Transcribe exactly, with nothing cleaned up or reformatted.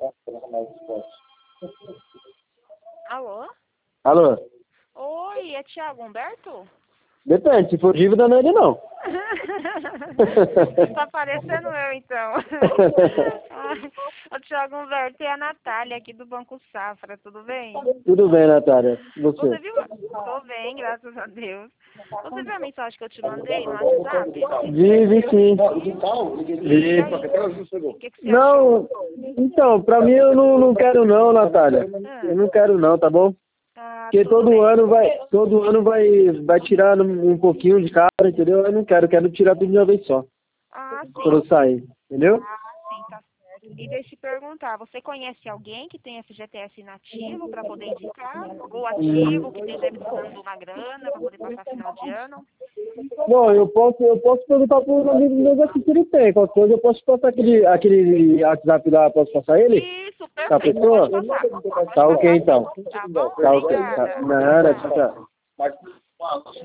Alô? Alô? Oi, é Thiago Humberto? Depende, se for dívida não é ele não. Tá parecendo eu, então. O Thiago Humberto e a Natália aqui do Banco Safra, tudo bem? Tudo bem, Natália. Você? Você viu? Tô bem, graças a Deus. Você viu a mensagem que eu te mandei no WhatsApp? Vi, vi sim. Vi. O que, que você Não, achou? então, pra mim eu não, não quero não, Natália. Eu não quero não, tá bom? Ah, Porque tudo todo bem. ano vai, todo ano vai, vai tirar um pouquinho de cara, entendeu? Eu não quero, eu quero tirar tudo de uma vez só. Ah, Quando eu sim. sair, entendeu? Ah, sim, tá certo. E deixa eu te perguntar, você conhece alguém que tem F G T S inativo para poder indicar? Ou ativo, que esteja precisando de uma grana para poder passar final de ano? Bom, eu posso, eu posso perguntar para os amigos meus aqui se ele tem. Qualquer coisa eu posso passar aquele, aquele WhatsApp lá, posso passar ele? Isso, Tá, perfeito. pessoa? Pode passar. Pode Tá ok passar então. sim. Tá bom? Tá ok. Tá. Obrigada. Nada, Tchau. tchau, tchau.